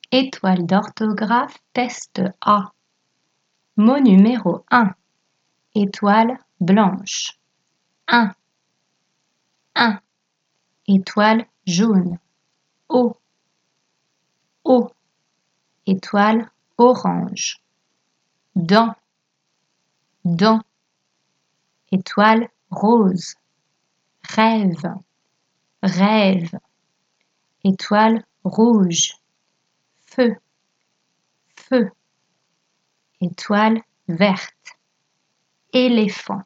Étoile d'orthographe, test A. Mot numéro 1. Étoile blanche. 1. Étoile jaune. O. Étoile orange. Dent. Étoile rose. Rêve. Étoile rouge. Feu. Étoile verte. Éléphant.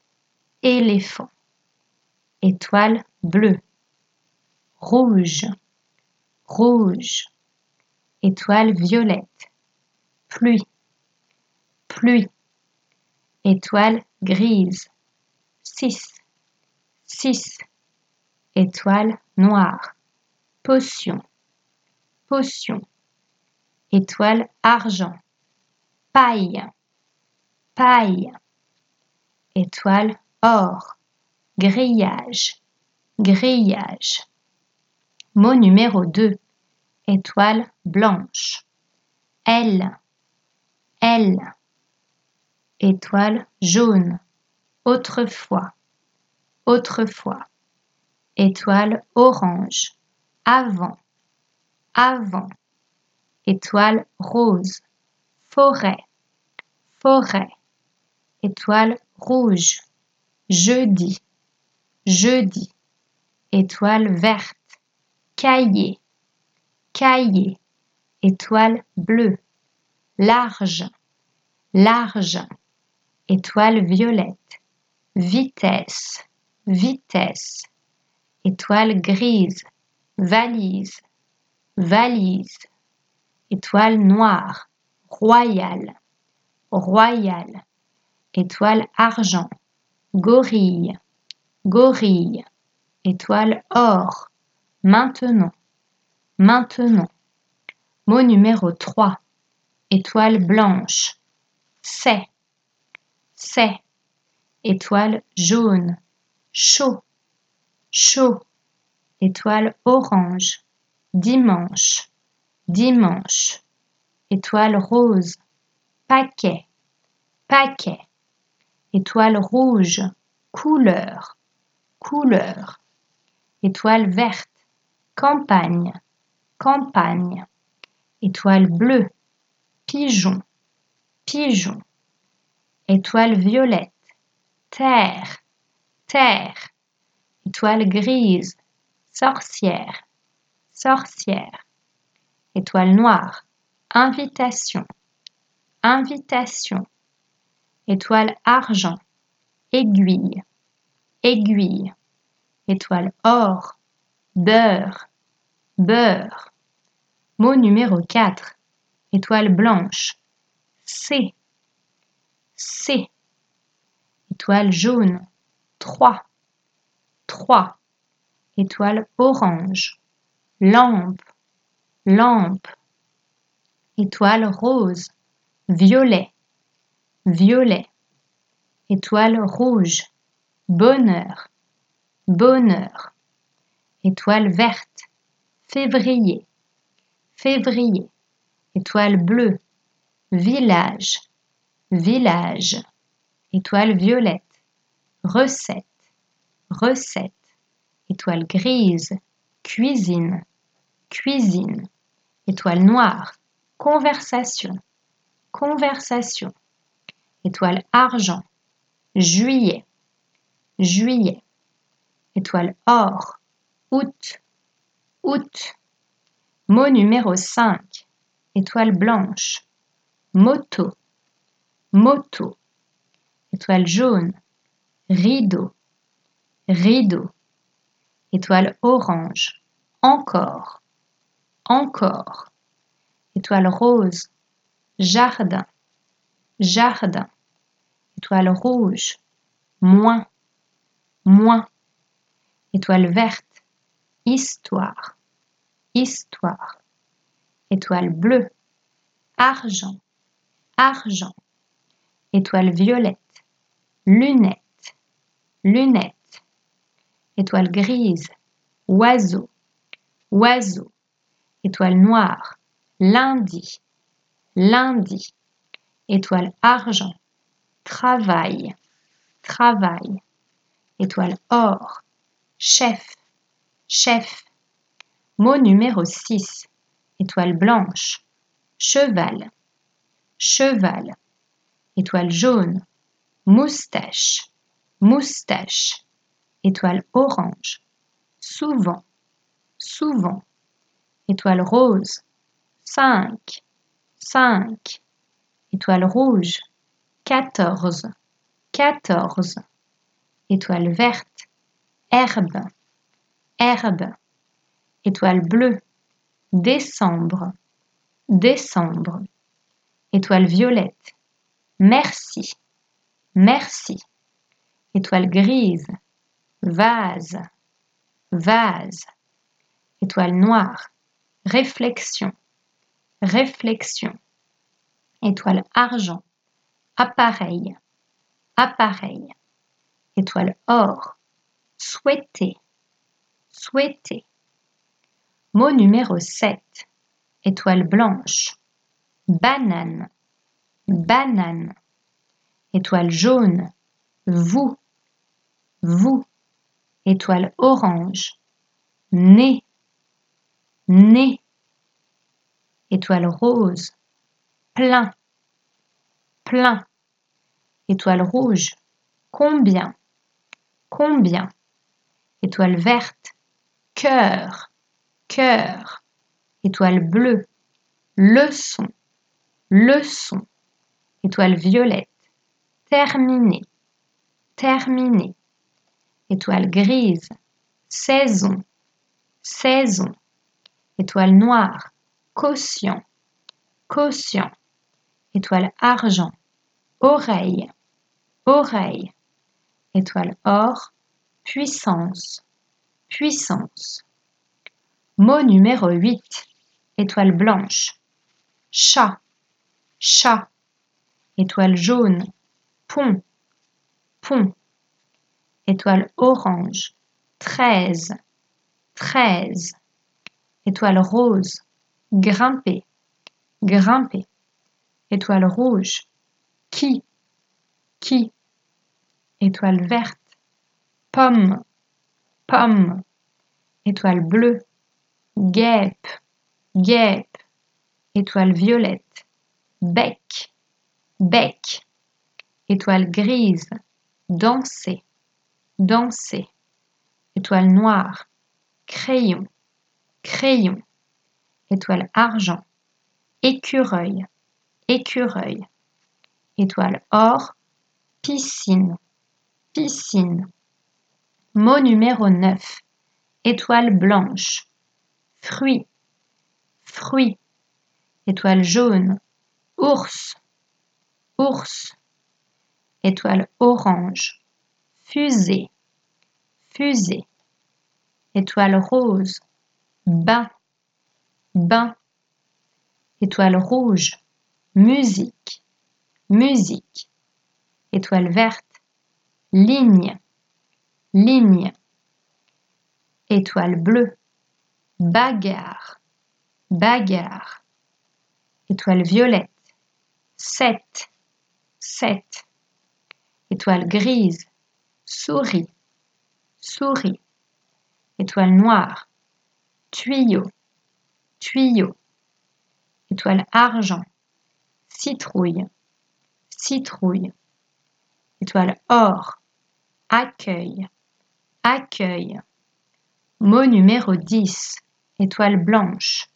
Étoile bleue. Rouge. Étoile violette. Pluie. Étoile grise. 6. Étoile noire. Potion. Étoile argent. Paille. Étoile or. Grillage. Mot numéro 2. Étoile blanche. L. Étoile jaune. Autrefois. Étoile orange. Avant. Étoile rose. Forêt. Étoile rouge. Jeudi. Étoile verte. Cahier. Étoile bleue. Large. Étoile violette. Vitesse. Étoile grise. Valise. Étoile noire. Royal. Étoile argent. Gorille. Étoile or. Maintenant. Mot numéro 3. Étoile blanche. C'est. Étoile jaune. Chaud. Étoile orange. Dimanche. Étoile rose. Paquet. Étoile rouge. Couleur. Étoile verte. Campagne. Étoile bleue. Pigeon. Étoile violette. Terre. Étoile grise. Sorcière. Étoile noire. Invitation. Étoile argent. Aiguille. Étoile or. Beurre. Mot numéro 4. Étoile blanche. C. Étoile jaune. 3. Étoile orange. Lampe. Étoile rose. Violet. Étoile rouge. Bonheur. Étoile verte. Février. Étoile bleue. Village. Étoile violette. Recette. Étoile grise. Cuisine. Étoile noire. Conversation. Étoile argent. Juillet. Étoile or. Août. Mot numéro 5. Étoile blanche. Moto. Étoile jaune. Rideau. Étoile orange. Encore. Étoile rose. Jardin. Étoile rouge. Moins. Étoile verte. Histoire. Étoile bleue. Argent. Étoile violette. Lunette. Étoile grise. Oiseau. Étoile noire. lundi, lundi. Étoile argent, travail, travail. Étoile or, chef, chef. Mot numéro 6, étoile blanche, cheval, cheval. Étoile jaune, moustache, moustache. Étoile orange, souvent, souvent. Étoile rose, 5, 5. Étoile rouge, 14, 14. Étoile verte, herbe, herbe. Étoile bleue, décembre, décembre. Étoile violette, merci, merci. Étoile grise, vase, vase. Étoile noire, réflexion, réflexion. Étoile argent, appareil, appareil. Étoile or, souhaiter, souhaiter. Mot numéro 7, étoile blanche, banane, banane. Étoile jaune, vous, vous. Étoile orange, nez, nez. Étoile rose, plein, plein. Étoile rouge, combien, combien. Étoile verte, cœur, cœur. Étoile bleue, leçon, leçon. Étoile violette, terminé, terminé. Étoile grise, saison, saison. Étoile noire, quotient, quotient. Étoile argent, oreille, oreille. Étoile or, puissance, puissance. Mot numéro 8, étoile blanche, chat, chat. Étoile jaune, pont, pont. Étoile orange, 13, 13. Étoile rose, grimper, grimper. Étoile rouge, qui, qui. Étoile verte, pomme, pomme. Étoile bleue, guêpe, guêpe. Étoile violette, bec, bec. Étoile grise, danser, danser. Étoile noire, crayon, crayon. Étoile argent, écureuil, écureuil. Étoile or, piscine, piscine. Mot numéro 9, étoile blanche, fruit, fruit. Étoile jaune, ours, ours. Étoile orange, fusée, fusée. Étoile rose, bain, bain. Étoile rouge, musique, musique. Étoile verte, ligne, ligne. Étoile bleue, bagarre, bagarre. Étoile violette, 7, 7. Étoile grise, souris, souris. Étoile noire, tuyau, tuyau. Étoile argent, citrouille, citrouille. Étoile or, accueil, accueil. Mot numéro 10, étoile blanche,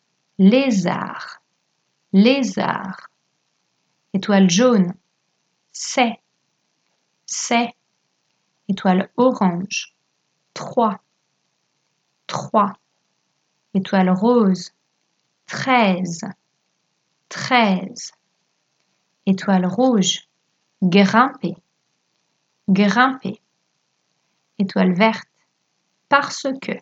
lézard, lézard. Étoile jaune, c'est, c'est. Étoile orange, 3, 3. Étoile rose, 13, 13. Étoile rouge, grimper, grimper. Étoile verte, parce que,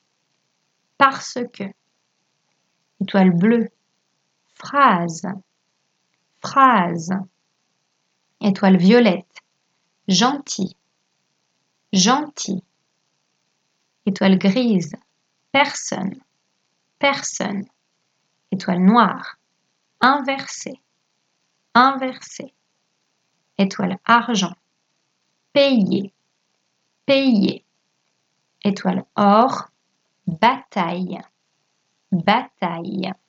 parce que. Étoile bleue, phrase, phrase. Étoile violette, gentil, gentil. Étoile grise, personne, personne. Étoile noire. Inversé. Inversé. Étoile argent. Payer. Payer. Étoile or. Bataille. Bataille.